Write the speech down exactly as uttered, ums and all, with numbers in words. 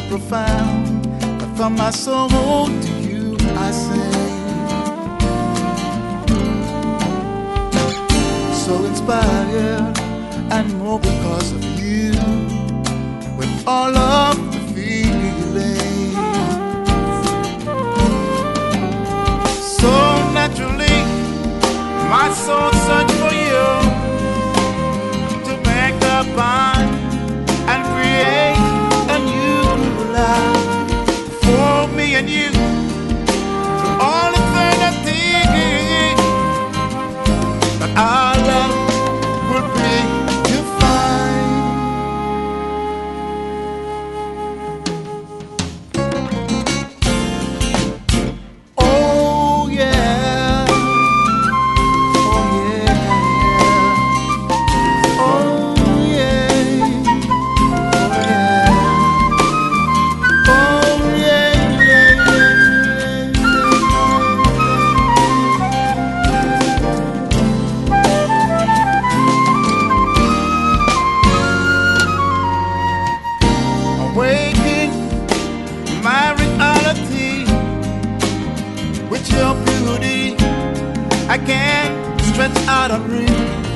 profound, but from my soul to you I sing. So inspired and more because of you, with all of the feeling. So naturally, my soul searched for you to make a bond and create a new life for me and you to all eternity. That our love will be defined. Oh yeah, oh yeah, oh yeah, oh yeah, oh yeah, awaken my reality with your beauty. I can't stretch out and reach